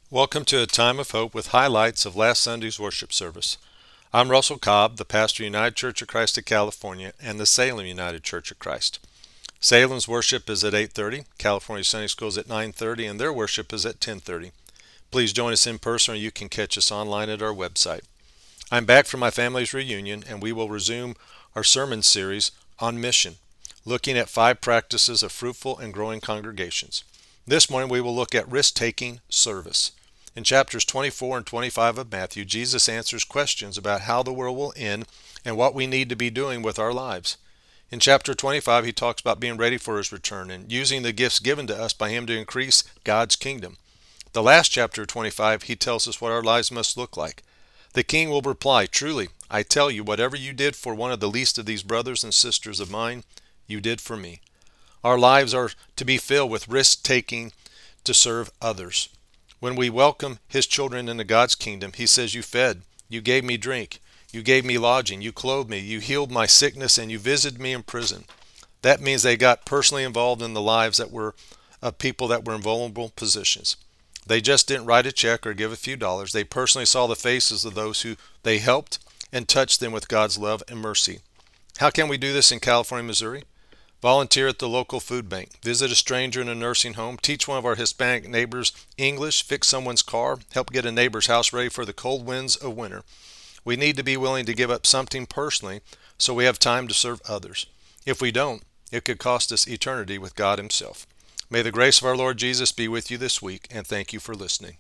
Welcome to a time of hope with highlights of last Sunday's worship service. I'm Russell Cobb, the pastor of United Church of Christ of California and the Salem United Church of Christ. Salem's worship is at 8:30, California Sunday School is at 9:30, and their worship is at 10:30. Please join us in person or you can catch us online at our website. I'm back from my family's reunion and we will resume our sermon series on mission, looking at 5 practices of fruitful and growing congregations. This morning we will look at risk-taking service. In chapters 24 and 25 of Matthew, Jesus answers questions about how the world will end and what we need to be doing with our lives. In chapter 25, he talks about being ready for his return and using the gifts given to us by him to increase God's kingdom. The last chapter of 25, he tells us what our lives must look like. The king will reply, "Truly, I tell you, whatever you did for one of the least of these brothers and sisters of mine, you did for me." Our lives are to be filled with risk-taking to serve others. When we welcome his children into God's kingdom, he says, "You fed, you gave me drink, you gave me lodging, you clothed me, you healed my sickness, and you visited me in prison." That means they got personally involved in the lives that were of people that were in vulnerable positions. They just didn't write a check or give a few dollars. They personally saw the faces of those who they helped and touched them with God's love and mercy. How can we do this in California, Missouri? Volunteer at the local food bank, visit a stranger in a nursing home, teach one of our Hispanic neighbors English, fix someone's car, help get a neighbor's house ready for the cold winds of winter. We need to be willing to give up something personally so we have time to serve others. If we don't, it could cost us eternity with God himself. May the grace of our Lord Jesus be with you this week, and thank you for listening.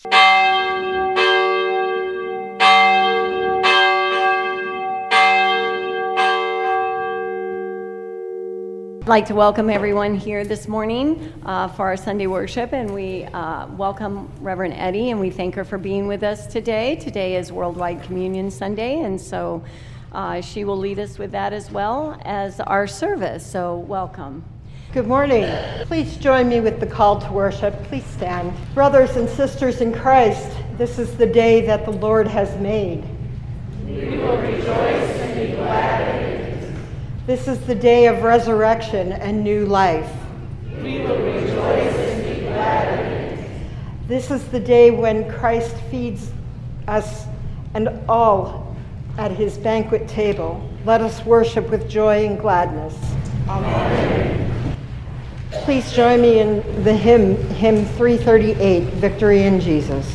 I'd like to welcome everyone here this morning for our Sunday worship, and we welcome Reverend Eddie, and we thank her for being with us today. Today is Worldwide Communion Sunday, and so she will lead us with that as well as our service, so welcome. Good morning. Please join me with the call to worship. Please stand. Brothers and sisters in Christ, this is the day that the Lord has made. We will rejoice and be glad in it. This is the day of resurrection and new life. We will rejoice and be glad in it. This is the day when Christ feeds us and all at his banquet table. Let us worship with joy and gladness. Amen. Please join me in the hymn 338, Victory in Jesus.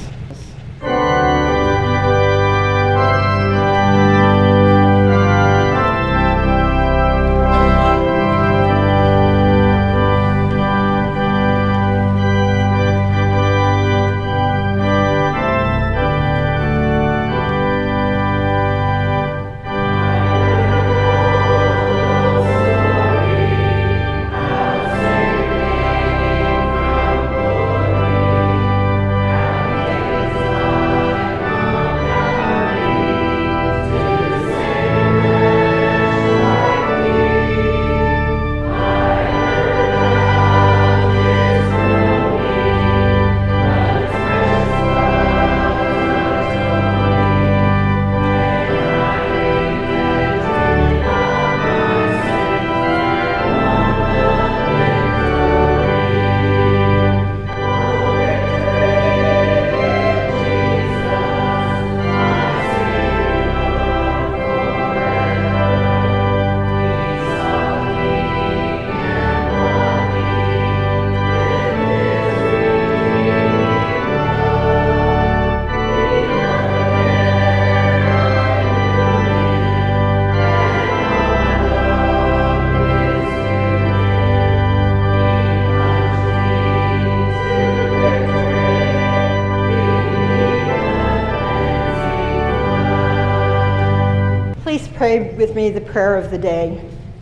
Pray with me the prayer of the day.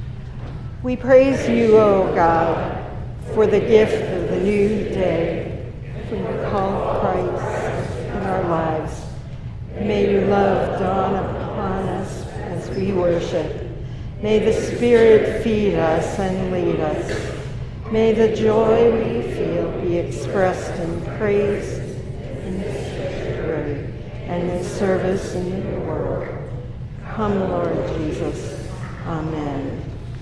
We praise you, O God, for the gift of the new day, for your call of Christ in our lives. May your love dawn upon us as we worship. May the Spirit feed us and lead us. May the joy we feel be expressed in praise, in victory, and in service in your word. Come, Lord Jesus. Amen.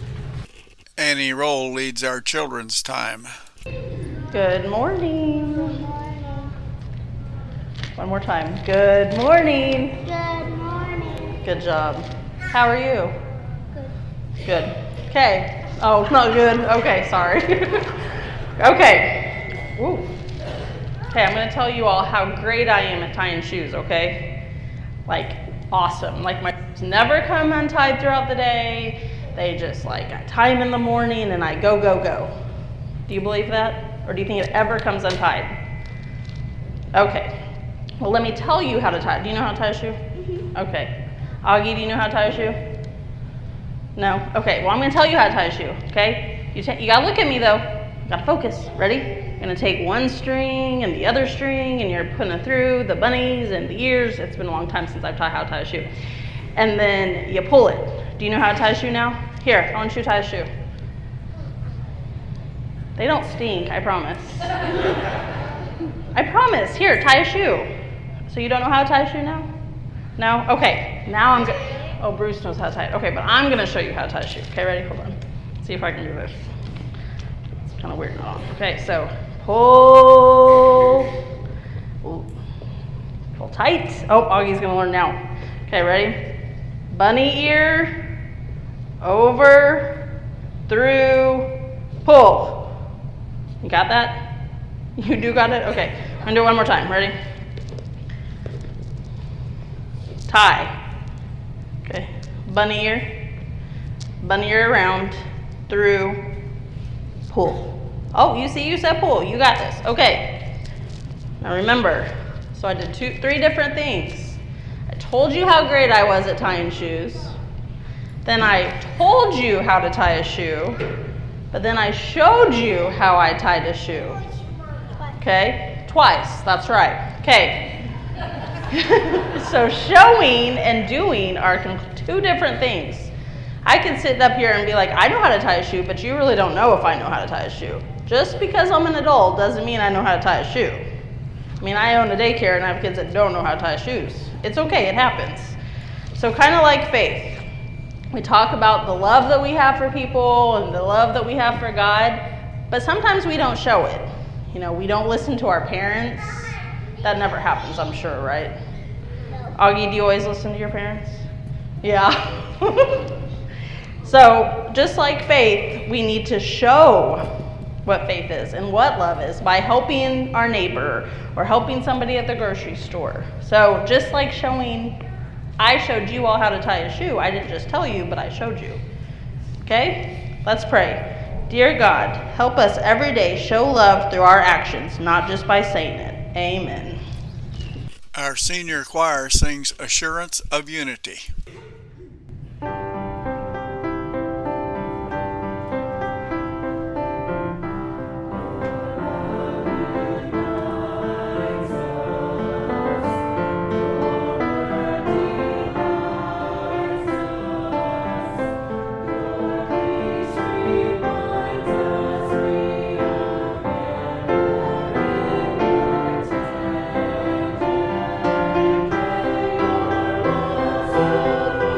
Annie Roll leads our children's time. Good morning. One more time. Good morning. Good morning. Good job. How are you? Good. Good. Okay. Oh, not good. Okay, sorry. Okay. Woo. Okay, I'm going to tell you all how great I am at tying shoes, okay? Like, awesome. Like, my shoes never come untied throughout the day. They just, like, I tie them in the morning and I go, go, go. Do you believe that? Or do you think it ever comes untied? Okay. Well, let me tell you how to tie. Do you know how to tie a shoe? Mm-hmm. Okay. Augie, do you know how to tie a shoe? No? Okay, well, I'm going to tell you how to tie a shoe, okay? You got to look at me, though. You got to focus. Ready? You're going to take one string and the other string, and you're putting it through the bunnies and the ears. It's been a long time since I've taught how to tie a shoe. And then you pull it. Do you know how to tie a shoe now? Here, I want you to tie a shoe. They don't stink, I promise. I promise. Here, tie a shoe. So you don't know how to tie a shoe now? No? Okay, now I'm good. Oh, Bruce knows how to tie it. Okay, but I'm going to show you how to tie a shoe. Okay, ready? Hold on. See if I can do this. It's kind of weird not on. Okay, so pull. Ooh. Pull tight. Oh, Augie's going to learn now. Okay, ready? Bunny ear, over, through, pull. You got that? You do got it? Okay, I'm going to do it one more time. Ready? Tie. Okay, bunny ear around, through, pull. Oh, you see, you said pull. You got this. Okay. Now remember, so I did 3 different things. I told you how great I was at tying shoes. Then I told you how to tie a shoe. But then I showed you how I tied a shoe. Okay? Twice. That's right. Okay. So showing and doing are 2 different things. I could sit up here and be like, I know how to tie a shoe, but you really don't know if I know how to tie a shoe. Just because I'm an adult doesn't mean I know how to tie a shoe. I mean, I own a daycare and I have kids that don't know how to tie shoes. It's okay, it happens. So kind of like faith. We talk about the love that we have for people and the love that we have for God, but sometimes we don't show it. You know, we don't listen to our parents. That never happens, I'm sure, right? Augie, do you always listen to your parents? Yeah. So just like faith, we need to show what faith is and what love is by helping our neighbor or helping somebody at the grocery store. So just like I showed you all how to tie a shoe. I didn't just tell you, but I showed you. Okay? Let's pray. Dear God, help us every day show love through our actions, not just by saying it. Amen. Our senior choir sings Assurance of Unity. Thank you.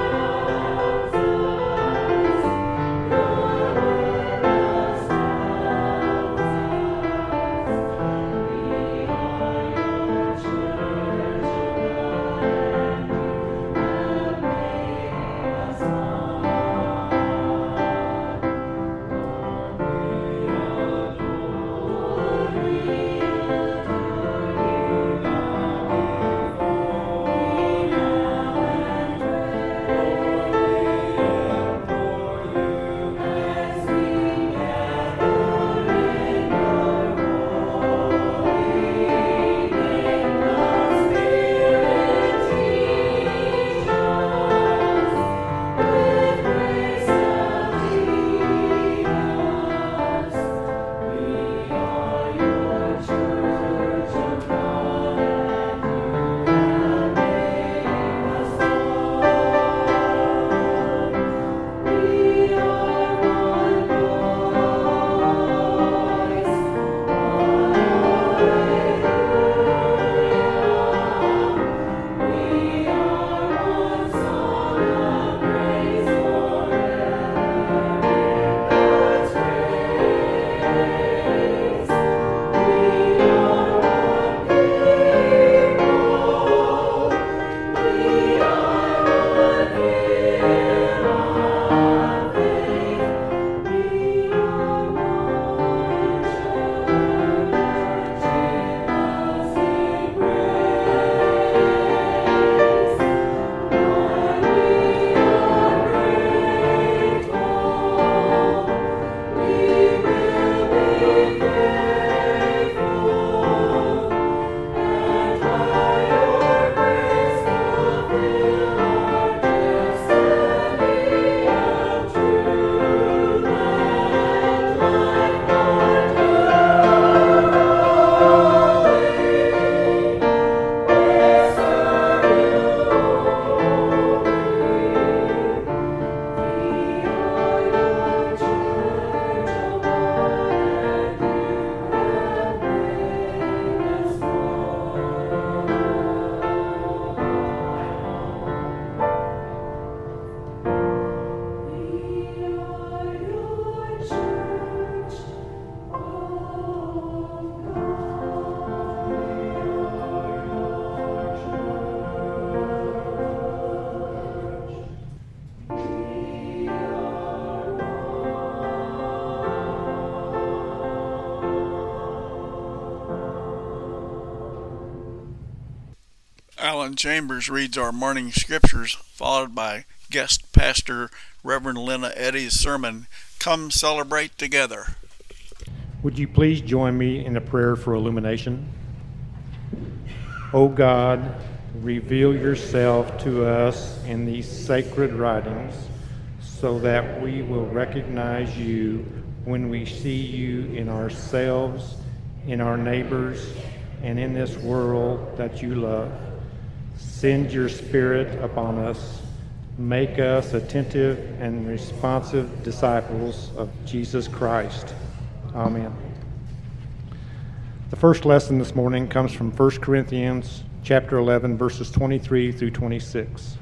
Alan Chambers reads our morning scriptures, followed by guest pastor Reverend Lena Eddy's sermon, Come Celebrate Together. Would you please join me in a prayer for illumination? O God, reveal yourself to us in these sacred writings so that we will recognize you when we see you in ourselves, in our neighbors, and in this world that you love. Send your Spirit upon us. Make us attentive and responsive disciples of Jesus Christ. Amen. The first lesson this morning comes from 1 Corinthians chapter 11, verses 23 through 26.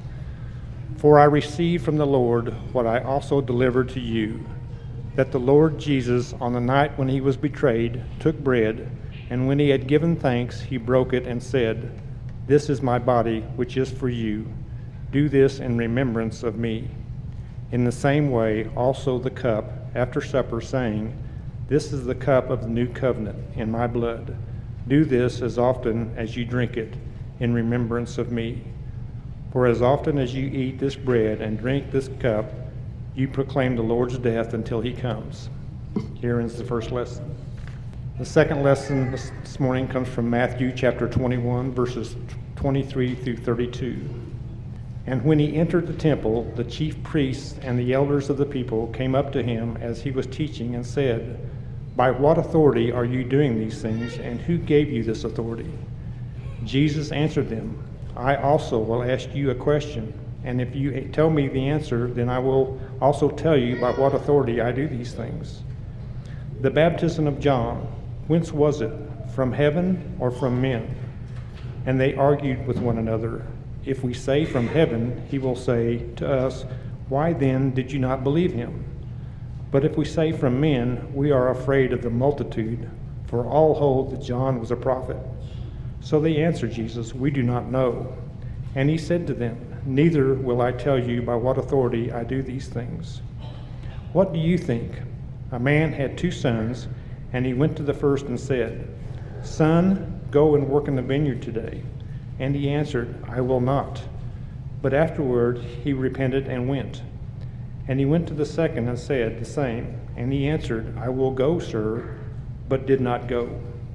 For I received from the Lord what I also delivered to you, that the Lord Jesus, on the night when he was betrayed, took bread, and when he had given thanks, he broke it and said, This is my body, which is for you. Do this in remembrance of me. In the same way, also the cup after supper, saying, This is the cup of the new covenant in my blood. Do this as often as you drink it in remembrance of me. For as often as you eat this bread and drink this cup, you proclaim the Lord's death until he comes. Here ends the first lesson. The second lesson this morning comes from Matthew chapter 21, verses 23 through 32. And when he entered the temple, the chief priests and the elders of the people came up to him as he was teaching and said, By what authority are you doing these things, and who gave you this authority? Jesus answered them, I also will ask you a question, and if you tell me the answer, then I will also tell you by what authority I do these things. The baptism of John, whence was it? From heaven or from men? And they argued with one another. If we say from heaven, he will say to us, Why then did you not believe him? But if we say from men, we are afraid of the multitude, for all hold that John was a prophet. So they answered Jesus, We do not know. And he said to them, Neither will I tell you by what authority I do these things. What do you think? A man had 2 sons, and he went to the first and said, Son, go and work in the vineyard today. And he answered, I will not. But afterward he repented and went. And he went to the second and said the same. And he answered, I will go, sir, but did not go.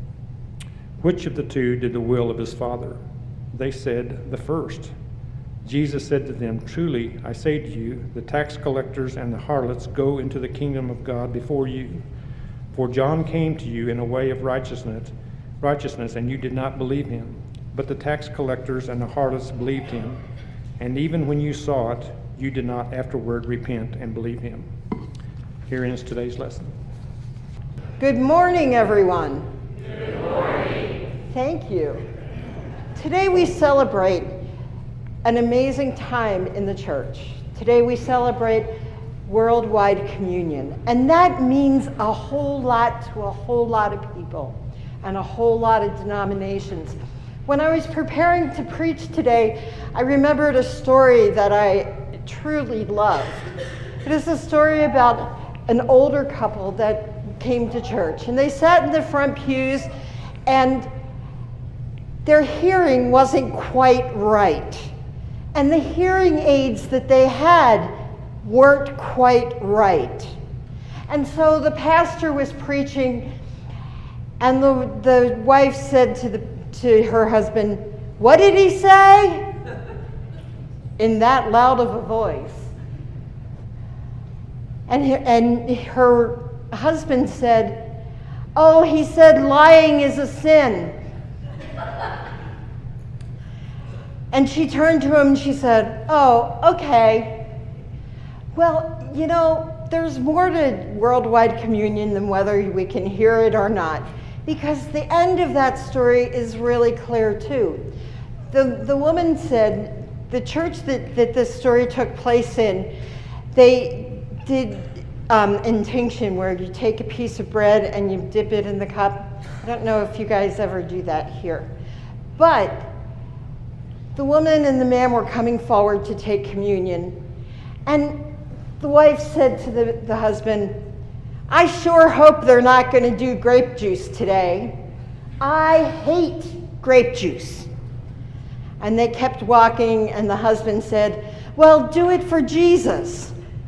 Which of the 2 did the will of his father? They said, the first. Jesus said to them, Truly, I say to you, the tax collectors and the harlots go into the kingdom of God before you. For John came to you in a way of righteousness, and you did not believe him. But the tax collectors and the harlots believed him. And even when you saw it, you did not afterward repent and believe him. Here ends today's lesson. Good morning, everyone. Good morning. Thank you. Today we celebrate an amazing time in the church. Today we celebrate worldwide communion, and that means a whole lot to a whole lot of people and a whole lot of denominations. When I was preparing to preach today, I remembered a story that I truly loved. It is a story about an older couple that came to church, and they sat in the front pews, and their hearing wasn't quite right. And the hearing aids that they had weren't quite right. And so the pastor was preaching, and the wife said to her husband, What did he say? In that loud of a voice. And her husband said, Oh, he said lying is a sin. And she turned to him and she said, Oh, okay. Well, you know, there's more to worldwide communion than whether we can hear it or not, because the end of that story is really clear too. The woman said, the church that this story took place in, they did intinction, where you take a piece of bread and you dip it in the cup. I don't know if you guys ever do that here. But the woman and the man were coming forward to take communion, and the wife said to the husband, I sure hope they're not going to do grape juice today. I hate grape juice. And they kept walking, and the husband said, "Well, do it for Jesus."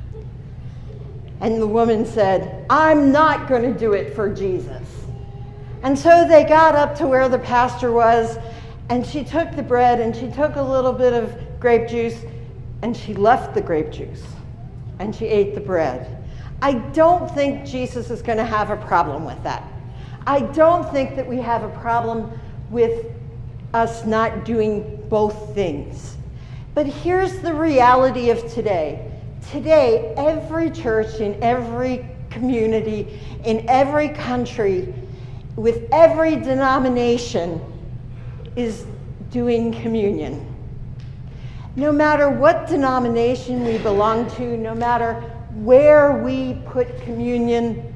And the woman said, "I'm not going to do it for Jesus." And so they got up to where the pastor was, and she took the bread, and she took a little bit of grape juice, and she left the grape juice, and she ate the bread. I don't think Jesus is going to have a problem with that. I don't think that we have a problem with us not doing both things. But here's the reality of today. Today, every church in every community, in every country, with every denomination is doing communion. No matter what denomination we belong to, no matter where we put communion,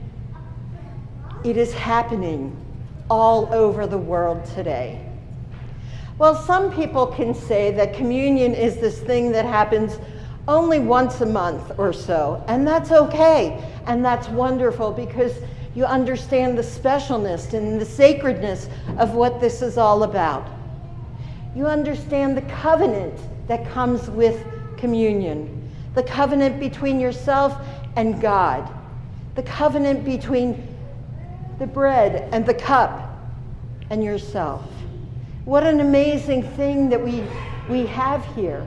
it is happening all over the world today. Well, some people can say that communion is this thing that happens only once a month or so, and that's okay, and that's wonderful because you understand the specialness and the sacredness of what this is all about. You understand the covenant that comes with communion, the covenant between yourself and God, the covenant between the bread and the cup and yourself. What an amazing thing that we have here.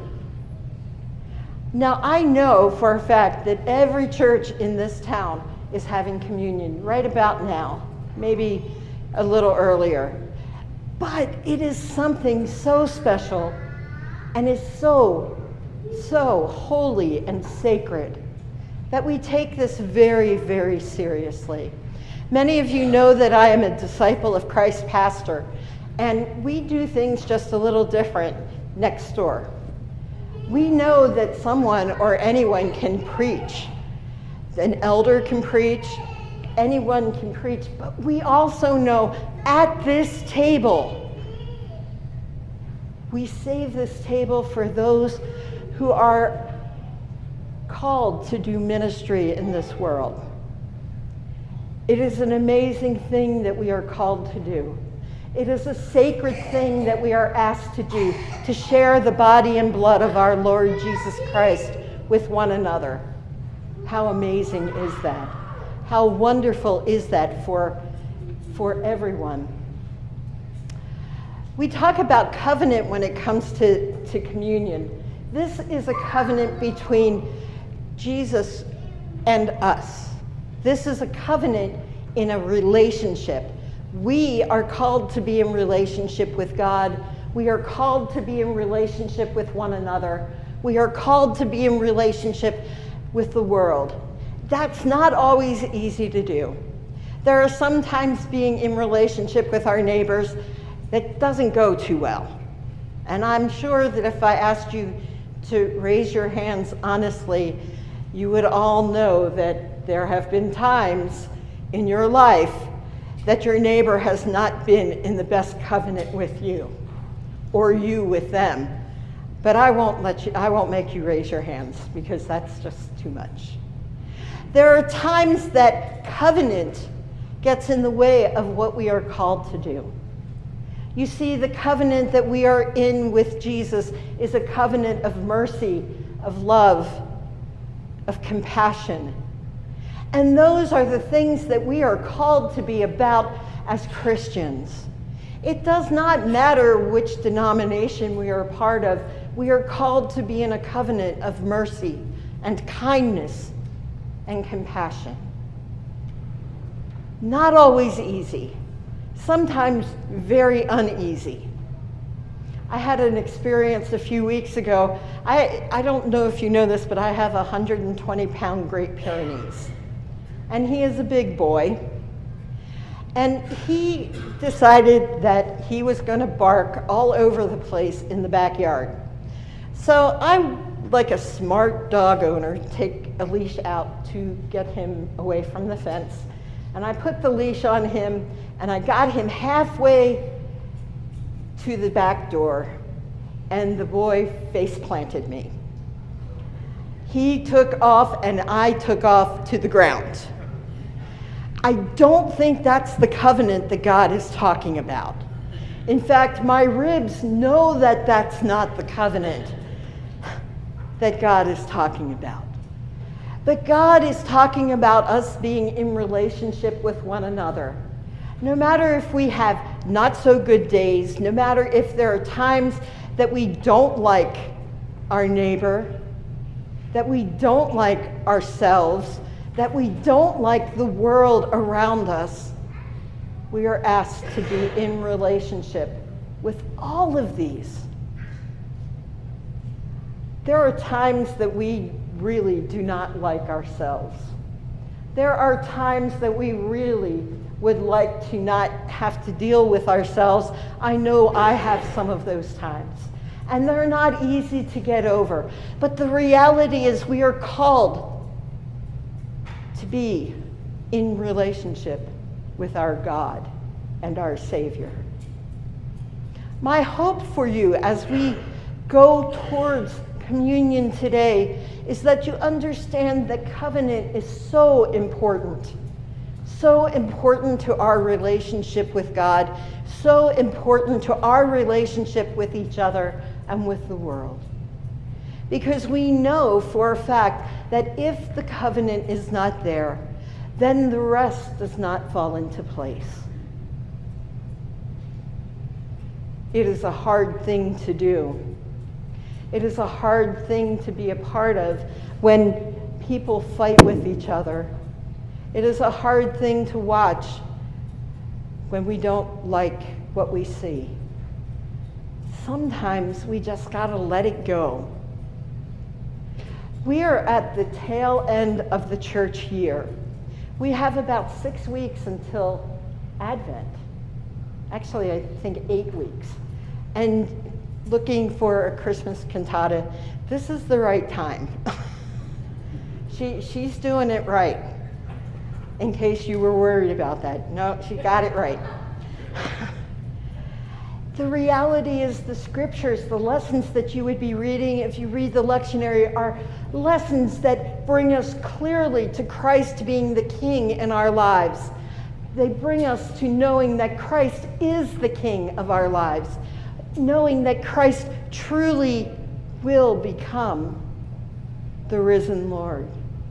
Now, I know for a fact that every church in this town is having communion right about now, maybe a little earlier. But it is something so special and is so holy and sacred that we take this very, very seriously. Many of you know that I am a disciple of Christ pastor, and we do things just a little different next door. We know that someone or anyone can preach. An elder can preach, anyone can preach, but we also know at this table, we save this table for those who are called to do ministry in this world. It is an amazing thing that we are called to do. It is a sacred thing that we are asked to do, to share the body and blood of our Lord Jesus Christ with one another. How amazing is that? How wonderful is that for everyone? We talk about covenant when it comes to communion. This is a covenant between Jesus and us. This is a covenant in a relationship. We are called to be in relationship with God. We are called to be in relationship with one another. We are called to be in relationship with the world. That's not always easy to do. There are sometimes being in relationship with our neighbors that doesn't go too well. And I'm sure that if I asked you to raise your hands honestly, you would all know that there have been times in your life that your neighbor has not been in the best covenant with you, or you with them. But I won't make you raise your hands because that's just too much. There are times that covenant gets in the way of what we are called to do. You see, the covenant that we are in with Jesus is a covenant of mercy, of love, of compassion. And those are the things that we are called to be about as Christians. It does not matter which denomination we are a part of. We are called to be in a covenant of mercy and kindness and compassion. Not always easy, sometimes very uneasy. I had an experience a few weeks ago. I don't know if you know this, but I have a 120-pound Great Pyrenees. And he is a big boy. And he decided that he was going to bark all over the place in the backyard. So I, like a smart dog owner, take a leash out to get him away from the fence. And I put the leash on him, and I got him halfway to the back door, and the boy face planted me. He took off, and I took off to the ground. I don't think that's the covenant that God is talking about. In fact, my ribs know that that's not the covenant that God is talking about. But God is talking about us being in relationship with one another. No matter if we have not so good days, no matter if there are times that we don't like our neighbor, that we don't like ourselves, that we don't like the world around us, we are asked to be in relationship with all of these. There are times that we really do not like ourselves. There are times that we really would like to not have to deal with ourselves. I know I have some of those times. And they're not easy to get over. But the reality is we are called to be in relationship with our God and our Savior. My hope for you as we go towards communion today is that you understand that covenant is so important to our relationship with God, so important to our relationship with each other and with the world. Because we know for a fact that if the covenant is not there, then the rest does not fall into place. It is a hard thing to do. It is a hard thing to be a part of when people fight with each other. It is a hard thing to watch when we don't like what we see. Sometimes we just gotta let it go. We are at the tail end of the church year. We have about 6 weeks until Advent. Actually, I think 8 weeks. And looking for a Christmas cantata, this is the right time. She's doing it right, in case you were worried about that. No, she got it right. The reality is the scriptures, the lessons that you would be reading if you read the lectionary are lessons that bring us clearly to Christ being the King in our lives. They bring us to knowing that Christ is the King of our lives, knowing that Christ truly will become the risen Lord.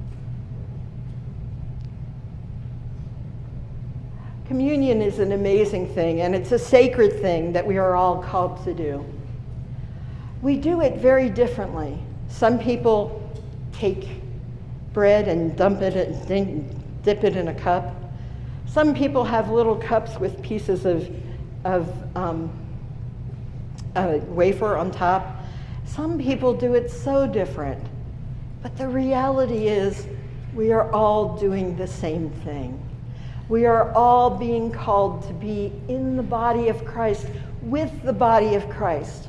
Communion is an amazing thing, and it's a sacred thing that we are all called to do. We do it very differently. Some people take bread and dump it and dip it in a cup. Some people have little cups with pieces of wafer on top. Some people do it so different. But the reality is we are all doing the same thing. We are all being called to be in the body of Christ, with the body of Christ.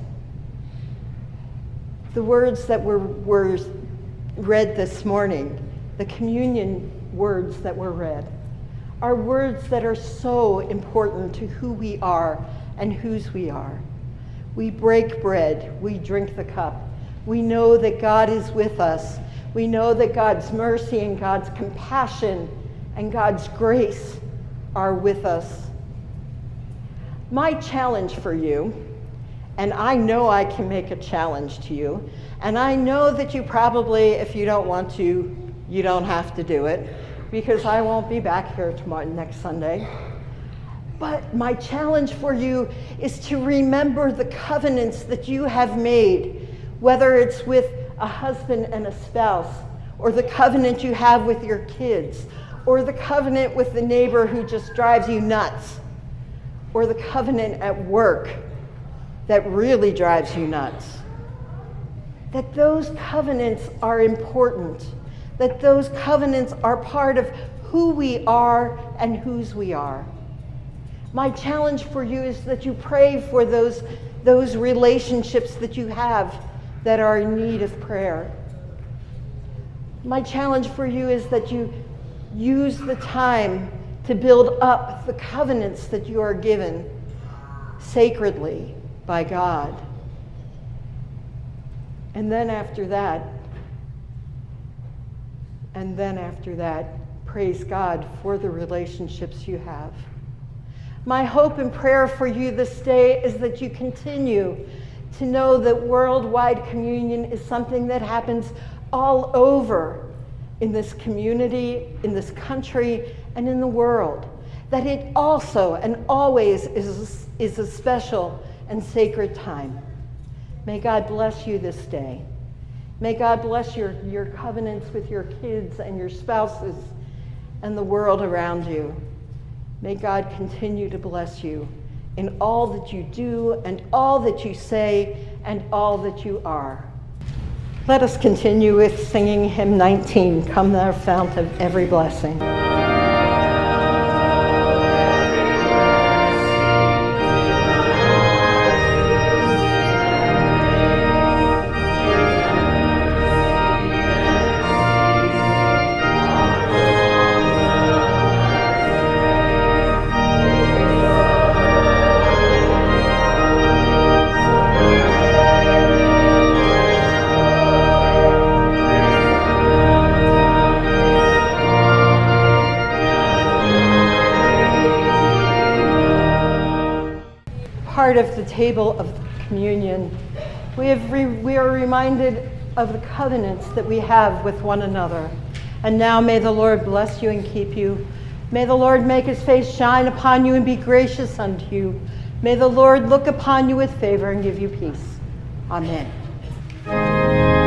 The words that were read this morning, the communion words that were read, are words that are so important to who we are and whose we are. We break bread, we drink the cup. We know that God is with us. We know that God's mercy and God's compassion and God's grace are with us. My challenge for you, and I know I can make a challenge to you, and I know that you probably, if you don't want to, you don't have to do it, because I won't be back here next Sunday. But my challenge for you is to remember the covenants that you have made, whether it's with a husband and a spouse, or the covenant you have with your kids, or the covenant with the neighbor who just drives you nuts, or the covenant at work that really drives you nuts. That those covenants are important, that those covenants are part of who we are and whose we are. My challenge for you is that you pray for those relationships that you have that are in need of prayer. My challenge for you is that you use the time to build up the covenants that you are given sacredly by God. And then after that, praise God for the relationships you have. My hope and prayer for you this day is that you continue to know that worldwide communion is something that happens all over in this community, in this country, and in the world. That it also and always is a special and sacred time. May God bless you this day. May God bless your covenants with your kids and your spouses and the world around you. May God continue to bless you in all that you do and all that you say and all that you are. Let us continue with singing hymn 19, Come Thou Fount of Every Blessing. Part of the table of communion, we are reminded of the covenants that we have with one another. And now may the Lord bless you and keep you. May the Lord make his face shine upon you and be gracious unto you. May the Lord look upon you with favor and give you peace. Amen.